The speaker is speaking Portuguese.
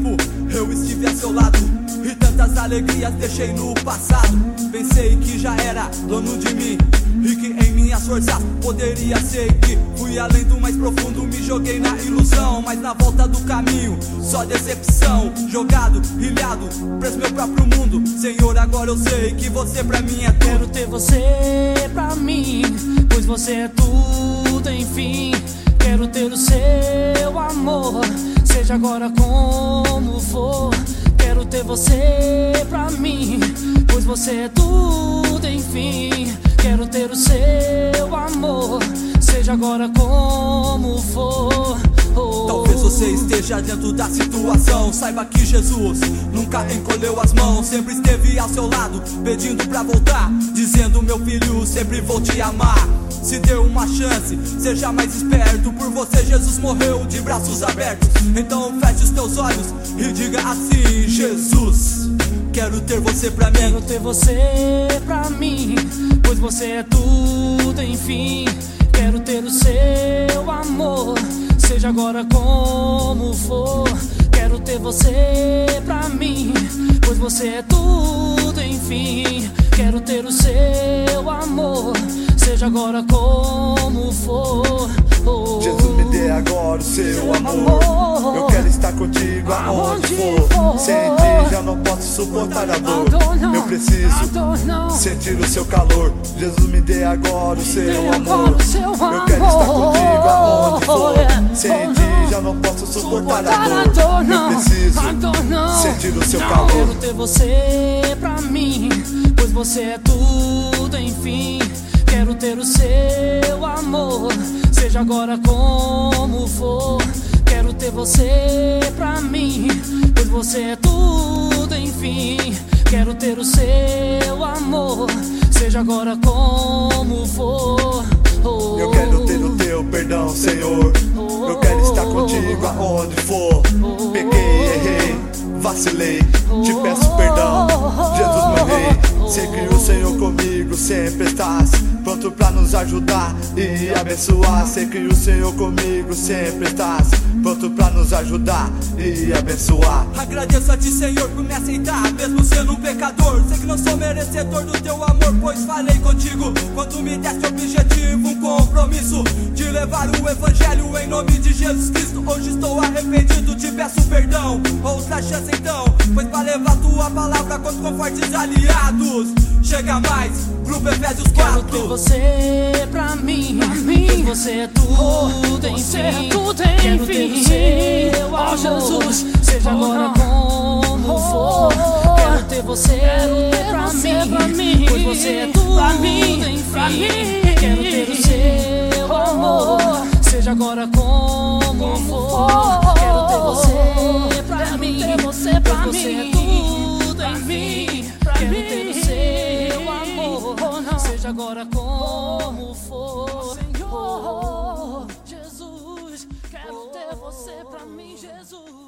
tempo eu estive a seu lado e tantas alegrias deixei no passado. Pensei que já era dono de mim e que em minhas forças poderia ser, que fui além do mais profundo, me joguei na ilusão. Mas na volta do caminho, só decepção. Jogado, ilhado, preso meu próprio mundo. Senhor, agora eu sei que você pra mim é tudo. Quero ter você pra mim, pois você é tudo, enfim. Quero ter o seu amor, seja agora como for. Quero ter você pra mim, pois você é tudo, enfim. Quero ter o seu amor, seja agora como for. Talvez você esteja dentro da situação. Saiba que Jesus nunca encolheu as mãos, sempre esteve ao seu lado, pedindo pra voltar, dizendo: meu filho, sempre vou te amar. Se deu uma chance, seja mais esperto. Por você Jesus morreu de braços abertos. Então feche os teus olhos e diga assim: Jesus, quero ter você pra mim. Quero ter você pra mim, pois você é tudo, enfim. Quero ter o seu amor, seja agora como for. Quero ter você pra mim, pois você é tudo, enfim. Quero ter o seu amor, seja agora como for. Jesus, me dê agora o seu amor. Eu quero estar contigo aonde for. Sem ti já não posso suportar a dor. Eu preciso sentir o seu calor. Jesus, me dê agora o seu amor. Eu quero estar contigo aonde for. Sem ti já não posso suportar a dor. Eu preciso sentir o seu calor. Quero ter você pra mim, pois você é tudo, enfim. Quero ter o seu amor, seja agora como for. Quero ter você pra mim, pois você é tudo, enfim. Quero ter o seu amor, seja agora como for. Eu quero ter o teu perdão, Senhor. Eu quero estar contigo aonde for. Pequei, errei, vacilei, te peço perdão, Jesus meu rei. Sei que o Senhor comigo sempre estás, pronto pra nos ajudar e abençoar. Sei que o Senhor comigo sempre estás, pronto pra nos ajudar e abençoar. Agradeço a ti, Senhor, por me aceitar, mesmo sendo um pecador. Sei que não sou merecedor do teu amor, pois falei contigo quando me deste objetivo, um compromisso de levar o evangelho em nome de Jesus Cristo. Hoje estou arrependido, te peço perdão. Outra chance então, pois pra levar tua palavra conto com fortes aliados. Chega mais, Grupo Efésios 4. Quero ter você pra mim, pois você é tudo, enfim. Quero ter o seu amor, Jesus, seja agora como for. Quero ter você pra mim, pois você é tudo, enfim. Quero ter o seu amor, seja agora como for. Quero ter você pra mim, pois você é tudo, enfim. Quero ter o seu amor, seja agora como for. Senhor Jesus, quero ter você pra mim, Jesus.